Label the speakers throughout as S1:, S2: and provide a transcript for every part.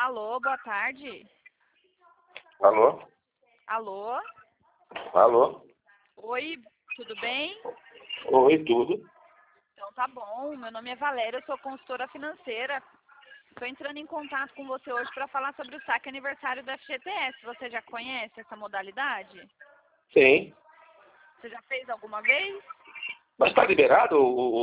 S1: Alô, boa tarde.
S2: Alô?
S1: Alô?
S2: Alô?
S1: Oi, tudo bem?
S2: Oi, tudo?
S1: Então tá bom. Meu nome é Valéria, eu sou consultora financeira. Estou entrando em contato com você hoje para falar sobre o saque aniversário do FGTS. Você já conhece essa modalidade?
S2: Sim.
S1: Você já fez alguma vez?
S2: Mas está liberado?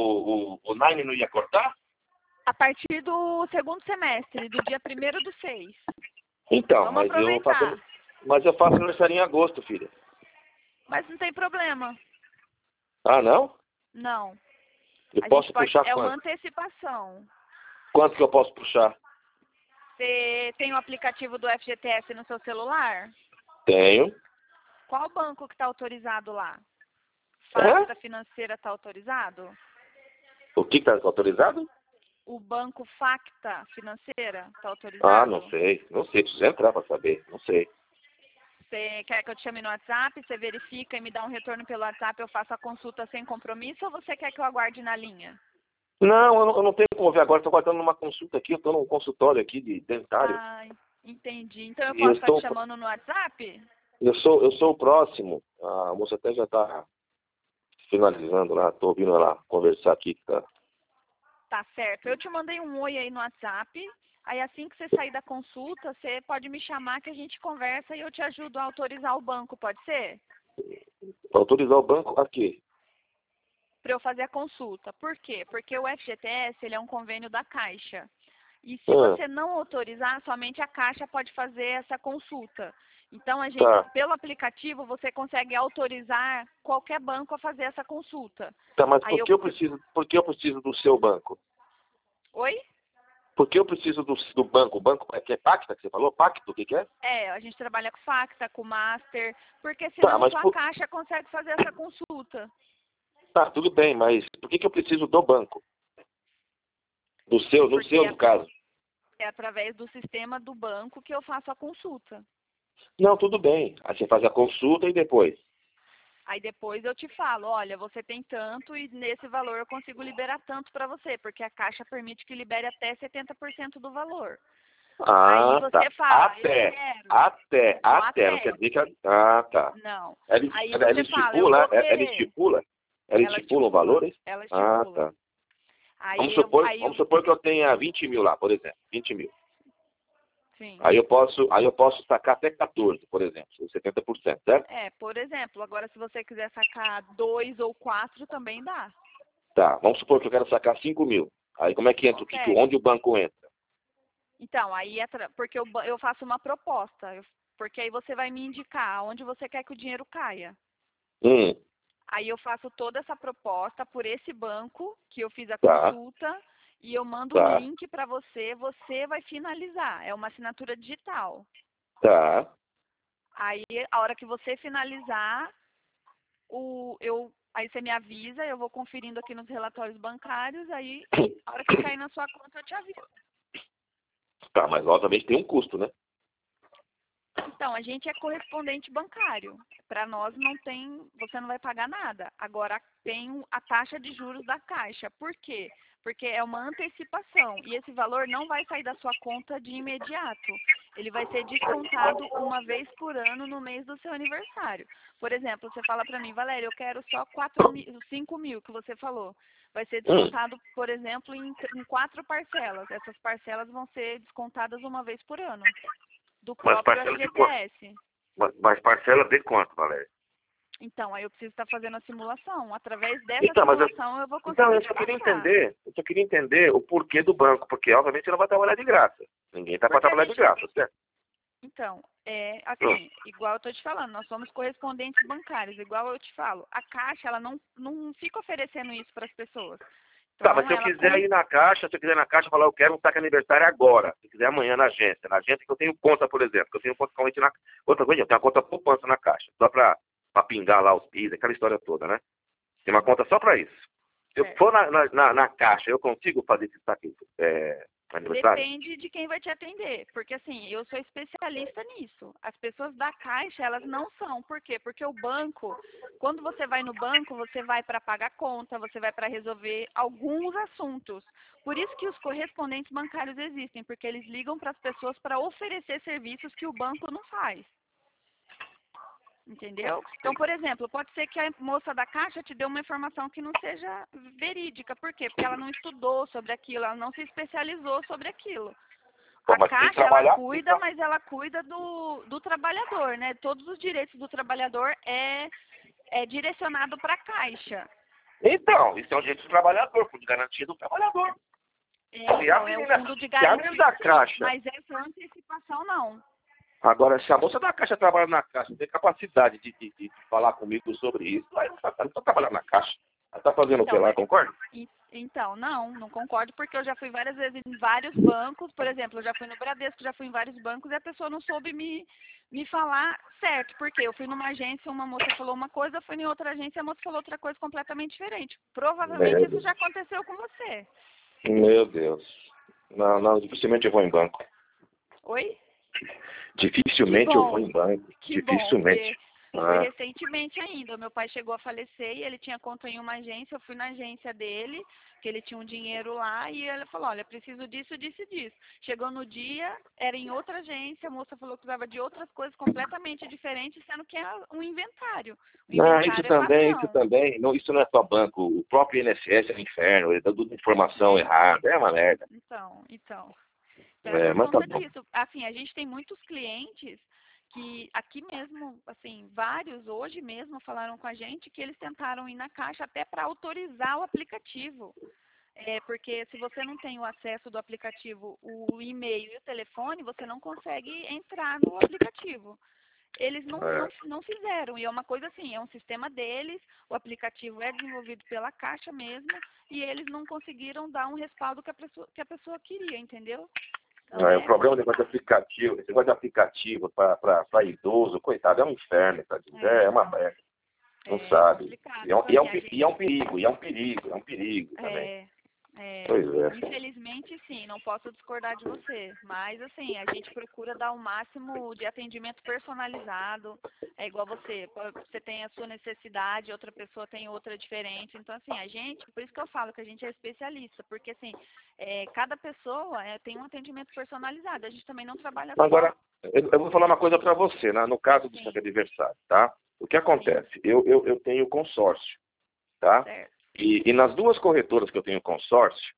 S2: O Nine não ia cortar?
S1: A partir do segundo semestre, do dia 1º do 6.
S2: Então,
S1: Vamos aproveitar.
S2: mas eu faço aniversário em agosto, filha.
S1: Mas não tem problema.
S2: Ah, não?
S1: Não.
S2: Eu
S1: A
S2: posso
S1: gente pode.
S2: puxar
S1: É uma
S2: quanto?
S1: antecipação.
S2: Quanto que eu posso puxar?
S1: Você tem o aplicativo do FGTS no seu celular?
S2: Tenho.
S1: Qual banco que está autorizado lá?
S2: Hã?
S1: Facta Financeira está autorizado?
S2: O que está autorizado?
S1: O banco Facta Financeira está
S2: Ah,
S1: autorizado?
S2: não sei. Não sei, preciso entrar para saber. Não sei.
S1: Você quer que eu te chame no WhatsApp? Você verifica e me dá um retorno pelo WhatsApp, eu faço a consulta sem compromisso ou você quer que eu aguarde na linha?
S2: Não, eu não tenho como ver agora. Estou guardando uma consulta aqui. Eu estou num consultório aqui de dentário.
S1: Ah, entendi. Então eu
S2: E eu
S1: posso estar te
S2: estou...
S1: chamando no WhatsApp?
S2: Eu sou o próximo. A moça até já está finalizando lá. Estou ouvindo ela conversar aqui. Tá.
S1: Tá certo. Eu te mandei um oi aí no WhatsApp. Aí assim que você sair da consulta, você pode me chamar que a gente conversa e eu te ajudo a autorizar o banco, pode ser?
S2: Autorizar o banco aqui.
S1: Para eu fazer a consulta. Por quê? Porque o FGTS ele é um convênio da Caixa. E se
S2: Ah,
S1: você não autorizar, somente a Caixa pode fazer essa consulta. Então, a gente,
S2: tá.
S1: pelo aplicativo, você consegue autorizar qualquer banco a fazer essa consulta.
S2: Tá, mas
S1: Aí eu...
S2: por que eu preciso do seu banco?
S1: Oi?
S2: Por que eu preciso do banco? O banco é que é Pacta que você falou? Pacto, o que que é?
S1: É, a gente trabalha com Facta, com Master, porque
S2: Tá,
S1: senão
S2: mas
S1: só a Caixa consegue fazer essa consulta.
S2: tá, tudo bem, mas por que que eu preciso do banco? No
S1: Porque
S2: seu, no caso.
S1: é através do sistema do banco que eu faço a consulta.
S2: Não, tudo bem. Aí você faz a consulta e depois.
S1: Aí depois eu te falo, olha, você tem tanto e nesse valor eu consigo liberar tanto para você, porque a Caixa permite que libere até 70% do valor. Aí
S2: Ah, tá.
S1: você fala, eu quero. Só
S2: Até. Não
S1: até.
S2: quer dizer que... Ah, tá.
S1: Não.
S2: Ela,
S1: Aí
S2: ela
S1: você fala, eu
S2: estipula,
S1: vou querer.
S2: ela
S1: Ela
S2: estipula o
S1: estipula.
S2: valor? Hein?
S1: Ela
S2: Ah,
S1: estipula.
S2: tá. Vamos supor que eu tenha 20 mil lá, por exemplo. 20 mil.
S1: Sim.
S2: Aí eu posso sacar até 14, por exemplo, 70%, certo?
S1: É, por exemplo, agora se você quiser sacar 2 ou 4 também dá.
S2: Tá, vamos supor que eu quero sacar 5 mil. Aí como é que entra?
S1: Consegue.
S2: Onde o banco entra?
S1: Então, aí porque eu faço uma proposta, porque aí você vai me indicar onde você quer que o dinheiro caia.
S2: Hum,
S1: Aí eu faço toda essa proposta por esse banco que eu fiz a
S2: tá,
S1: consulta e eu mando um
S2: tá,
S1: link para você, você vai finalizar. É uma assinatura digital.
S2: tá.
S1: Aí a hora que você finalizar, aí você me avisa, eu vou conferindo aqui nos relatórios bancários, aí a hora que cair na sua conta eu te aviso.
S2: Tá, mas obviamente tem um custo, né?
S1: Então, a gente é correspondente bancário. Para nós não tem, você não vai pagar nada. Agora tem a taxa de juros da Caixa. Por quê? Porque é uma antecipação e esse valor não vai sair da sua conta de imediato. Ele vai ser descontado uma vez por ano no mês do seu aniversário. Por exemplo, você fala para mim, Valéria, eu quero só 5 mil que você falou. Vai ser
S2: Hum,
S1: descontado, por exemplo, em 4 parcelas. Essas parcelas vão ser descontadas uma vez por ano do
S2: mas
S1: próprio
S2: parcela de quanto?
S1: FGTS.
S2: Mas parcela de quanto, Valéria?
S1: Então, aí eu preciso estar fazendo a simulação. Através dessa
S2: Então,
S1: simulação eu vou
S2: então
S1: conseguir te passar.
S2: eu só queria entender o porquê do banco, porque obviamente você não vai trabalhar de graça. Ninguém tá para
S1: Porque a
S2: trabalhar de
S1: gente...
S2: graça, certo?
S1: Então, é
S2: Hum.
S1: assim, igual eu estou te falando, nós somos correspondentes bancários, igual eu te falo. A Caixa, ela não fica oferecendo isso para as pessoas.
S2: Tá, mas
S1: Então,
S2: se eu
S1: ela...
S2: quiser ir na caixa, se eu quiser ir na caixa falar, eu quero um saque aniversário agora. Se quiser amanhã na agência que eu tenho conta, por exemplo, que eu tenho conta corrente na outra coisa, eu tenho uma conta poupança na caixa, só para pingar lá os PIS, aquela história toda, né? Tem uma conta só para isso. Se eu
S1: Certo.
S2: for na caixa, eu consigo fazer esse saque Aniversário?
S1: Depende de quem vai te atender, porque assim, eu sou especialista nisso. As pessoas da Caixa, elas não são. Por quê? Porque o banco, quando você vai no banco, você vai para pagar conta, você vai para resolver alguns assuntos. Por isso que os correspondentes bancários existem, porque eles ligam para as pessoas para oferecer serviços que o banco não faz. Entendeu? Então, por exemplo, pode ser que a moça da Caixa te dê uma informação que não seja verídica. Por quê? Porque ela não estudou sobre aquilo, ela não se especializou sobre aquilo.
S2: Pô,
S1: A
S2: mas tem que
S1: Caixa, ela
S2: trabalhar.
S1: cuida, mas ela cuida do trabalhador, né? Todos os direitos do trabalhador é direcionado para a Caixa.
S2: Então, isso é um direito do trabalhador, fundo de garantia do trabalhador.
S1: Então, é o fundo de
S2: Se a menina
S1: garantia,
S2: da
S1: sim,
S2: Caixa,
S1: mas essa antecipação não.
S2: agora, se a moça da Caixa trabalha na Caixa, tem capacidade de falar comigo sobre isso, aí ela não está trabalhando na Caixa. Ela está fazendo o que
S1: Então,
S2: lá, concorda?
S1: Então, não concordo, porque eu já fui várias vezes em vários bancos, por exemplo, eu já fui no Bradesco, já fui em vários bancos e a pessoa não soube me falar certo, porque eu fui numa agência, uma moça falou uma coisa, eu fui em outra agência, a moça falou outra coisa completamente diferente. Provavelmente
S2: Meu
S1: isso
S2: Deus.
S1: já aconteceu com você.
S2: Meu Deus. Não, dificilmente eu vou em banco.
S1: Oi?
S2: Dificilmente eu vou em banco.
S1: Que bom,
S2: Dificilmente.
S1: porque foi
S2: Ah,
S1: recentemente ainda. Meu pai chegou a falecer e ele tinha conta em uma agência. Eu fui na agência dele, que ele tinha um dinheiro lá, e ele falou: olha, preciso disso, disso e disso. Chegou no dia, era em outra agência, a moça falou que precisava de outras coisas completamente diferentes, sendo que é um inventário. O
S2: não, isso
S1: inventário é
S2: também, isso
S1: padrão.
S2: também. Não, isso não é só banco. O próprio INSS é um inferno. Ele dá tudo informação errada. É uma merda.
S1: Então é
S2: É,
S1: por
S2: mas tá
S1: conta
S2: bom.
S1: disso. Assim, a gente tem muitos clientes que aqui mesmo, assim, vários hoje mesmo falaram com a gente que eles tentaram ir na Caixa até para autorizar o aplicativo. Porque se você não tem o acesso do aplicativo, o e-mail e o telefone, você não consegue entrar no aplicativo. Eles
S2: É.
S1: não fizeram, e é uma coisa assim, é um sistema deles, o aplicativo é desenvolvido pela Caixa mesmo, e eles não conseguiram dar um respaldo que a pessoa queria, entendeu? Então
S2: O
S1: é
S2: problema é esse negócio de aplicativo para idoso, coitado, é um inferno, tá? É uma
S1: então,
S2: merda. Não
S1: é
S2: sabe.
S1: complicado.
S2: E é, um,
S1: Então,
S2: e é
S1: assim,
S2: um pe- e é um perigo, é um perigo também.
S1: é,
S2: Pois é.
S1: infelizmente, sim, não posso discordar de você, mas, assim, a gente procura dar o máximo de atendimento personalizado, é igual você tem a sua necessidade, outra pessoa tem outra diferente, então, assim, por isso que eu falo que a gente é especialista, porque, assim, cada pessoa tem um atendimento personalizado, a gente também não trabalha só,
S2: Agora, eu vou falar uma coisa para você, né? No caso do
S1: sim,
S2: saque adversário, tá? O que
S1: sim,
S2: acontece? Eu tenho consórcio, tá?
S1: certo.
S2: E nas duas corretoras que eu tenho consórcio,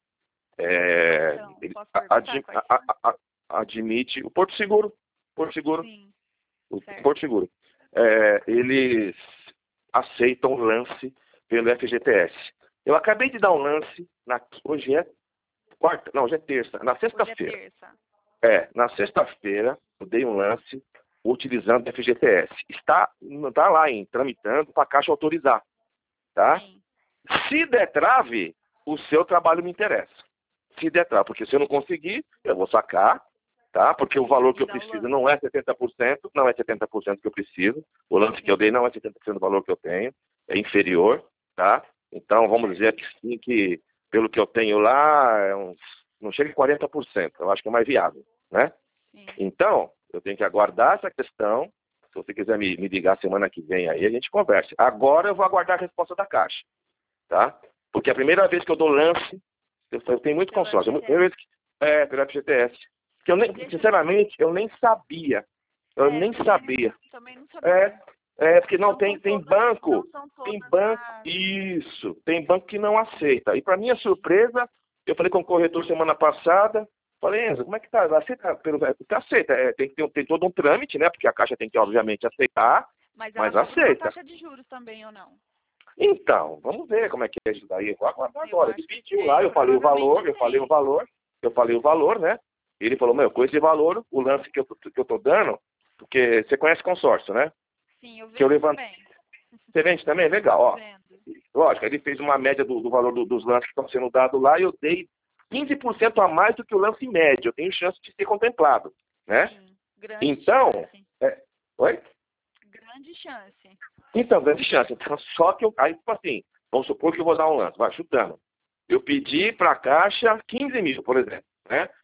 S1: Quais são? Posso perguntar quais são?
S2: admite o Porto Seguro. Porto Seguro.
S1: Sim,
S2: O
S1: certo.
S2: Porto Seguro. Eles aceitam o lance pelo FGTS. Eu acabei de dar um lance, hoje é quarta, não, hoje é terça, na
S1: Hoje é
S2: sexta-feira.
S1: terça.
S2: Na sexta-feira, eu dei um lance utilizando o FGTS. Está lá tramitando para a Caixa autorizar, tá?
S1: Sim,
S2: Se der trave, o seu trabalho me interessa. Se der trave, porque se eu não conseguir, eu vou sacar, tá? Porque o valor que
S1: e
S2: eu
S1: dá o
S2: preciso
S1: lance.
S2: não é 70%, não é 70% que eu preciso. O lance que eu
S1: Sim,
S2: dei não é 70% do valor que eu tenho, é inferior, tá? Então, vamos dizer que sim, que pelo que eu tenho lá, não chega a 40%, eu acho que é mais viável, né?
S1: sim.
S2: Então, eu tenho que aguardar essa questão. Se você quiser me ligar semana que vem aí, a gente conversa. Agora eu vou aguardar a resposta da Caixa, tá? Porque a primeira vez que eu dou lance, eu tenho muito
S1: Pelo
S2: consórcio. A primeira
S1: FGTS.
S2: vez pelo FGTS. Que sinceramente, eu nem sabia. Eu nem sabia.
S1: Também não sabia.
S2: É, porque não tem banco.
S1: Não são
S2: Tem
S1: todas
S2: banco, isso. Tem banco que não aceita. E para minha surpresa, eu falei com o corretor semana passada, falei, Enzo, como é que tá? Aceita aceita. Tem todo um trâmite, né? Porque a Caixa tem que, obviamente, aceitar,
S1: mas ela
S2: mas
S1: cobra uma
S2: aceita.
S1: taxa de juros também, ou não?
S2: Então, vamos ver como é que é isso daí. Eu vou aguardar
S1: Eu
S2: agora. Ele
S1: acho que
S2: pediu lá, eu falei o valor,
S1: provavelmente tem.
S2: eu falei o valor, né? Ele falou, com esse valor, o lance que eu tô dando, porque você conhece consórcio, né?
S1: Sim, eu
S2: Que eu
S1: vendo
S2: levanto.
S1: também.
S2: Você vende também? Legal, ó.
S1: Vendo.
S2: Lógico, ele fez uma média do valor dos lances que estão sendo dados lá e eu dei 15% a mais do que o lance médio. Eu tenho chance de ser contemplado, né?
S1: Sim, grande
S2: Então,
S1: chance.
S2: oi?
S1: Grande chance.
S2: Então, grande chance. Então, só que aí, tipo assim, vamos supor que eu vou dar um lance, vai chutando. Eu pedi para a Caixa 15 mil, por exemplo, né?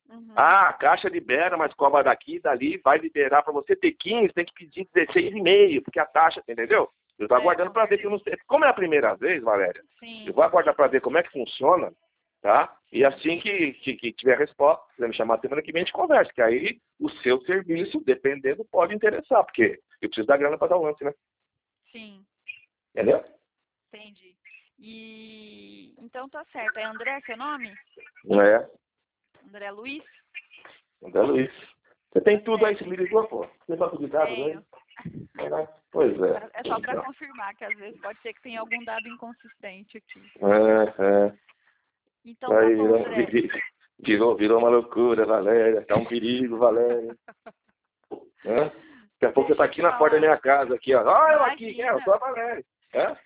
S1: Uhum.
S2: Ah, a Caixa libera, mas cobra daqui e dali, vai liberar para você ter 15, tem que pedir 16,5, porque a taxa, entendeu? Eu estou aguardando para ver, que eu não sei. Como é a primeira vez, Valéria,
S1: Sim.
S2: eu vou aguardar para ver como é que funciona, tá? E assim que tiver resposta, se quiser me chamar semana que vem, a gente conversa, que aí o seu serviço, dependendo, pode interessar, porque eu preciso da grana para dar o lance, né?
S1: Sim.
S2: Entendeu?
S1: Entendi. E então tá certo. É André seu nome?
S2: É,
S1: André Luiz?
S2: André Luiz. Você tem
S1: Tá
S2: tudo aí,
S1: certo.
S2: você me ligou, pô. Você tem banco de dados aí?
S1: Tenho.
S2: Pois é.
S1: É só para confirmar, que às vezes pode ser que tenha algum dado inconsistente aqui.
S2: É.
S1: Então tá
S2: Aí
S1: bom, André.
S2: virou uma loucura, Valéria. Tá um perigo, Valéria. Hã? Daqui a pouco você
S1: Deixa
S2: tá
S1: eu te
S2: aqui na porta da
S1: falar.
S2: minha casa, aqui, ó. Olha eu aqui, quem é? Eu
S1: Imagina.
S2: sou a Valéria. Hã?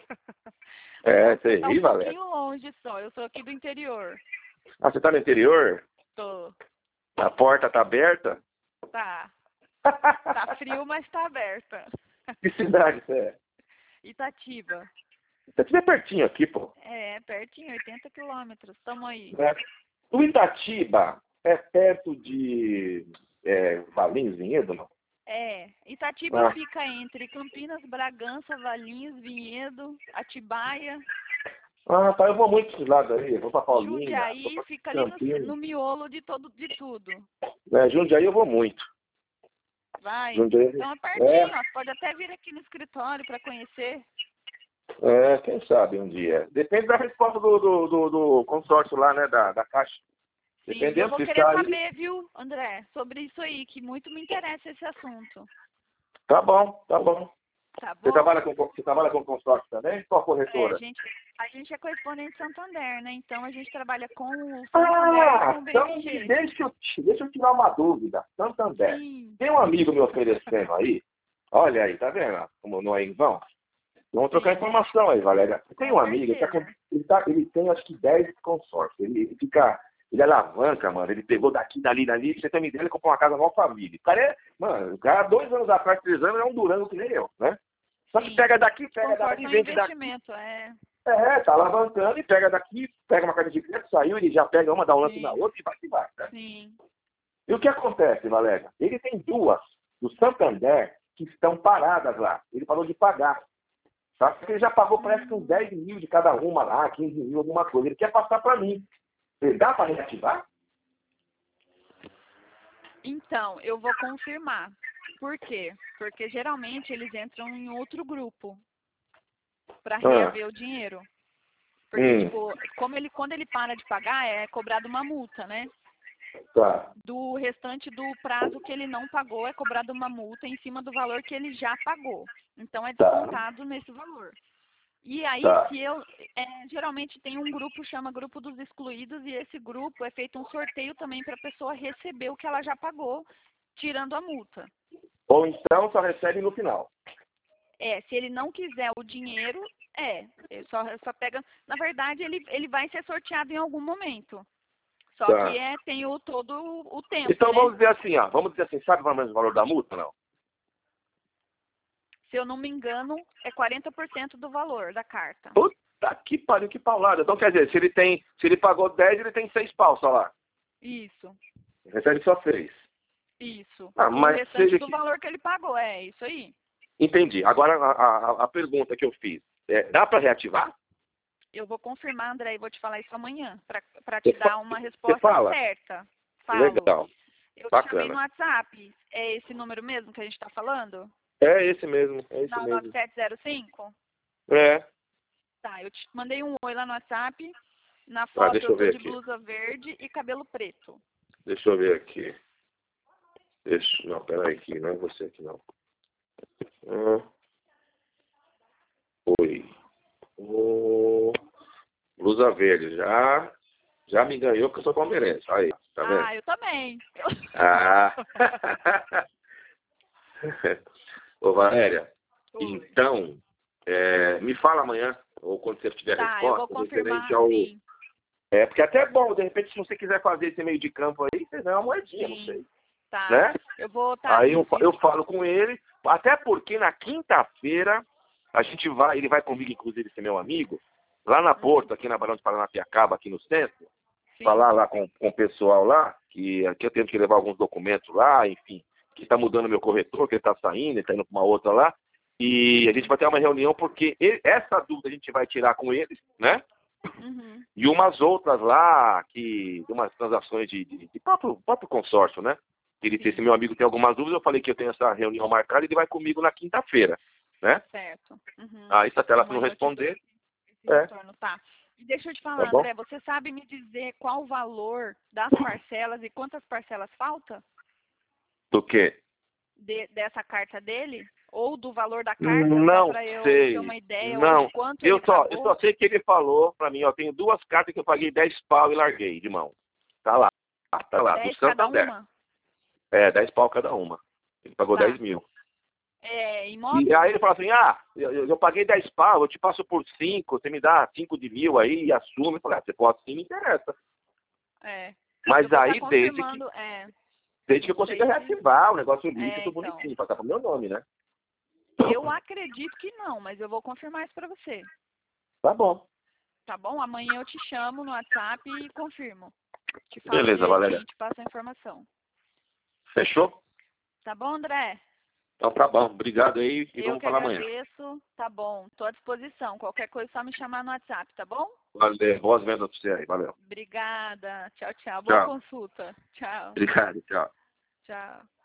S2: É,
S1: Você
S2: você
S1: tá
S2: ri,
S1: um
S2: Valéria.
S1: pouquinho longe só. Eu sou aqui do interior.
S2: Ah, você tá no interior?
S1: Tô.
S2: A porta tá aberta?
S1: Tá. Tá frio, mas tá aberta.
S2: Que cidade você é?
S1: Itatiba.
S2: Você estiver pertinho aqui, pô.
S1: É, pertinho, 80 quilômetros. Tamo aí.
S2: Né? O Itatiba é perto de Valinhos, Vinhedo, não?
S1: É, Itatiba
S2: Ah,
S1: fica entre Campinas, Bragança, Valinhos, Vinhedo, Atibaia.
S2: tá, eu vou muito para esse lado aí. Eu vou para Paulínia, vou
S1: Jundiaí
S2: para
S1: fica ali
S2: Campinas.
S1: no miolo de tudo.
S2: Jundiaí eu vou muito.
S1: Vai.
S2: Jundiaí,
S1: Então é
S2: é,
S1: pertinho, ó. Você pode até vir aqui no escritório para conhecer.
S2: quem sabe um dia. Depende da resposta do consórcio lá, né, da Caixa.
S1: Sim, e eu
S2: Dependendo
S1: vou
S2: se
S1: querer
S2: sair,
S1: saber, viu, André, sobre isso aí, que muito me interessa esse assunto.
S2: tá bom, tá bom.
S1: Tá
S2: Você
S1: bom?
S2: trabalha com consórcio também? Qual
S1: É,
S2: corretora?
S1: a gente é correspondente Santander, né? Então a gente trabalha com o Santander e com
S2: Ah,
S1: o
S2: então
S1: BMG.
S2: deixa eu tirar uma dúvida. Santander.
S1: Sim,
S2: Tem um amigo me oferecendo aí. Olha aí, tá vendo? Como não é em vão? Vamos trocar
S1: sim,
S2: informação aí, Valéria. Tem
S1: com
S2: um amigo,
S1: certeza.
S2: ele tem acho que 10 consórcios. Ele alavanca, mano. Ele pegou daqui, dali. Pra você ter uma ideia, ele comprou uma casa numa família. O cara, 2 anos atrás, 3 anos, é um Durango que nem eu, né? Só que
S1: Sim.
S2: pega daqui,
S1: Consórcio é um
S2: vende daqui.
S1: investimento, é.
S2: Tá alavancando e pega daqui, pega uma carta de crédito, saiu, ele já pega uma, dá um lance na
S1: Sim,
S2: outra e vai que vai, né?
S1: sim.
S2: E o que acontece, Valéria? Ele tem duas do Santander que estão paradas lá. Ele parou de pagar. Tá? Porque ele já pagou, parece que uns 10 mil de cada uma lá, 15 mil, alguma coisa. Ele quer passar para mim. Ele dá para reativar?
S1: Então, eu vou confirmar. Por quê? Porque geralmente eles entram em outro grupo para
S2: Ah,
S1: reaver o dinheiro. Porque,
S2: hum,
S1: tipo, quando ele para de pagar, é cobrado uma multa, né?
S2: tá.
S1: Do restante do prazo que ele não pagou, é cobrado uma multa em cima do valor que ele já pagou. Então, é
S2: Tá,
S1: descontado nesse valor. E aí,
S2: tá.
S1: geralmente tem um grupo, chama Grupo dos Excluídos, e esse grupo é feito um sorteio também para a pessoa receber o que ela já pagou, tirando a multa.
S2: Ou então só recebe no final.
S1: Se ele não quiser o dinheiro, ele só pega. Na verdade, ele vai ser sorteado em algum momento. Só que
S2: Tá.
S1: tem todo o tempo,
S2: Então
S1: né?
S2: vamos dizer assim, ó. Vamos dizer assim, sabe mais ou menos o valor da multa, não?
S1: Se eu não me engano, é 40% do valor da carta.
S2: Puta que pariu, que paulada. Então quer dizer, se ele pagou 10, ele tem 6 pau só lá.
S1: Isso,
S2: Recebe só 6.
S1: isso.
S2: Ah,
S1: Do
S2: mas
S1: restante
S2: seja
S1: do
S2: que.
S1: valor que ele pagou, é isso aí.
S2: Entendi. Agora a pergunta que eu fiz. Dá para reativar?
S1: Eu vou confirmar, André, e vou te falar isso amanhã, para te
S2: Você
S1: dar uma
S2: você
S1: resposta
S2: fala?
S1: certa. Falo.
S2: Legal.
S1: Eu te chamei no
S2: Bacana.
S1: WhatsApp. É esse número mesmo que a gente está falando?
S2: É esse mesmo, é esse
S1: Não,
S2: mesmo.
S1: 9705?
S2: É.
S1: Tá, eu te mandei um oi lá no WhatsApp. Na
S2: Ah,
S1: foto
S2: deixa
S1: eu
S2: eu
S1: tô
S2: ver
S1: de
S2: aqui.
S1: blusa verde e cabelo preto.
S2: Deixa eu ver aqui. Não, peraí aqui, não é você aqui não. Ah, oi. Blusa verde, já me ganhou que eu sou palmeirense. Aí, tá vendo?
S1: Eu também.
S2: Ah! Ô, Valéria,
S1: Oi.
S2: então, me fala amanhã, ou quando você tiver
S1: Tá, eu vou
S2: resposta, referente
S1: confirmar,
S2: ao.
S1: sim.
S2: Porque até é bom, de repente, se você quiser fazer esse meio de campo aí, você ganha uma moedinha, não
S1: Sim,
S2: sei.
S1: tá.
S2: Né?
S1: Eu vou, tá,
S2: Aí
S1: isso.
S2: eu falo com ele, até porque na quinta-feira ele vai comigo, inclusive, ser meu amigo, lá na Porto, aqui na Barão de Paranapiacaba, aqui no centro.
S1: Sim.
S2: falar lá com o pessoal lá, que aqui eu tenho que levar alguns documentos lá, enfim, que está mudando meu corretor, que ele está saindo, ele está indo para uma outra lá, e a gente vai ter uma reunião porque essa dúvida a gente vai tirar com eles, né?
S1: Uhum.
S2: E umas outras lá, de umas transações de próprio consórcio, né? Esse meu amigo tem algumas dúvidas, eu falei que eu tenho essa reunião marcada e ele vai comigo na quinta-feira, né?
S1: Certo. Uhum.
S2: Aí, se até ela não
S1: Amanhã eu te dou
S2: responder,
S1: esse retorno, tá? E deixa eu te falar,
S2: tá bom?
S1: André, você sabe me dizer qual o valor das parcelas e quantas parcelas falta
S2: Do quê?
S1: dessa carta dele? Ou do valor da carta, só
S2: Não
S1: para eu ter
S2: sei.
S1: uma ideia, ou
S2: Não.
S1: de quanto
S2: Eu
S1: ele
S2: eu só
S1: pagou?
S2: sei que ele falou pra mim, ó, tenho 2 cartas que eu paguei 10 pau e larguei de mão. Tá lá, do
S1: 10 cada
S2: Santander.
S1: uma?
S2: 10 pau cada uma. Ele pagou
S1: Tá.
S2: 10 mil.
S1: É
S2: E
S1: imóvel?
S2: aí ele falou assim, eu paguei 10 pau, eu te passo por 5, você me dá 5 de mil aí e assume. Eu falei, você pode sim, me interessa.
S1: É.
S2: Mas
S1: Eu vou estar
S2: aí,
S1: confirmando,
S2: desde que eu
S1: não sei
S2: consiga
S1: se...
S2: reativar o negócio líquido
S1: Então.
S2: bonitinho, passar pro meu nome, né?
S1: Eu acredito que não, mas eu vou confirmar isso para você.
S2: Tá bom.
S1: Tá bom? Amanhã eu te chamo no WhatsApp e confirmo. Te falo
S2: Beleza,
S1: direitinho,
S2: Valéria.
S1: te passo a informação.
S2: Fechou?
S1: Tá bom, André?
S2: Então tá bom. Obrigado aí e
S1: Eu
S2: vamos
S1: que
S2: falar amanhã.
S1: agradeço. Tá bom. Tô à disposição. Qualquer coisa é só me chamar no WhatsApp, tá bom?
S2: Valeu. Boas vendas pra você aí. Valeu.
S1: Obrigada. Tchau, tchau. Boa
S2: Tchau.
S1: consulta. Tchau.
S2: Obrigado. Tchau.
S1: Tchau.